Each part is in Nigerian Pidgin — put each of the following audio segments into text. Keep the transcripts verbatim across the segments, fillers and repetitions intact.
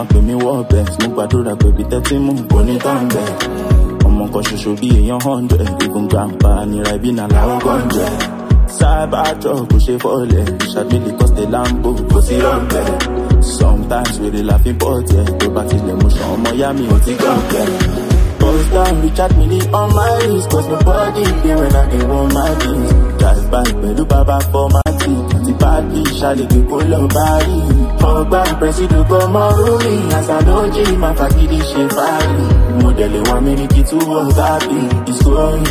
máa pè mí wọ́ bẹ́ẹ̀ mo gbàdúrà pé bí tẹ́tí mú kò ní tán bẹ́ẹ̀ ọmọ kan ṣoṣo bí èèyàn hundred even grandpa nira ibi náà làwọn gọ́ǹjẹ́ Cybertruck kò ṣe fọ́ọ̀lẹ̀ ìṣàgbélé kọ́sítẹ̀ Lambo kò sí rọ̀bẹ̀ sometimes we dey laugh about it tó bá tilẹ̀ mú ṣan ọmọ yá mi ò ti gọ̀ọ̀kẹ́. Post down, recharge me on my wrist, cause nobody there when I get on my knees. Drive by, pẹ̀lú bàbá for my teeth. The party, ṣàlè gbé kó lọ báyìí. Ọgbà ìpẹ́sìdò kọ́ mọ́ rúmi, àṣà ló jí máa fagídí ṣe fáyì. Mọ̀dẹ̀lẹ̀ wa méjì tí wọ́n gábì, it's going.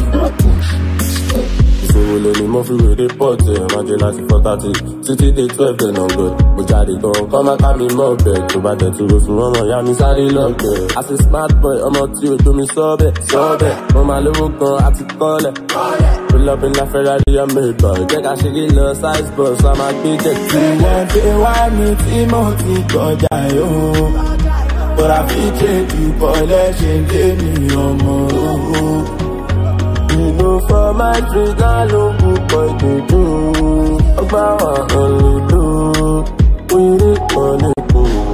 Ìṣòro lè ní mo fi wèrè pọ̀tì ẹ̀ máa jẹ láti four thirty títí dé twelve ten ọ̀gbẹ̀. Mo jáde gan kọ́ máa ká mi mọ́ ọ̀bẹ̀ tó bá tẹ̀ tó lóṣù ọmọ ìyá mi sáré lọ́gbẹ̀. As a smart boy ọmọ tí o tómi sọ́ọ̀bẹ̀ sọ́ọ̀bẹ̀ mo máa lówó gan àti kọ́lẹ̀. Pull up in la Ferrari and Maybach jẹ́ ká ṣe kí lọ size bus a máa gbé jẹ́ tí. Ìwọ̀n pé wá ní tí mo ti kọjá yóò bọ́dà fi trade you bọ́lẹ̀ ṣe ń dé mi ọmọ owó. You know for my street, I look good boy to do. About what only do. We need money cool.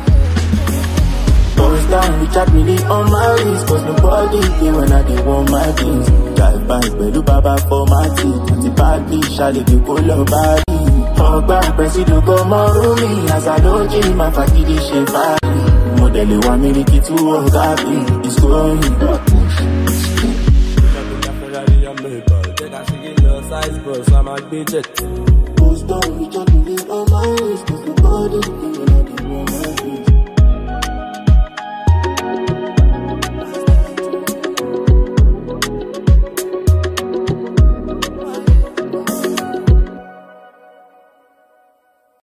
Post down, recharge me on my wrist, cause nobody there when I dey want my things. Drive by, pẹ̀lú bàbá for my teeth. The party, ṣàlè gbé kó lọ báyìí. Ọgbà ìpẹ́sìdò kọ́ mọ́ rúmi, àṣà ló jí máa fagídí ṣe fáyì. Mọ̀dẹ̀lẹ̀ wa méjì tí wọ́n gábì, it's going. Jẹ́ ká ṣe kí lọ size bus a máa gbé jet. Post down, recharge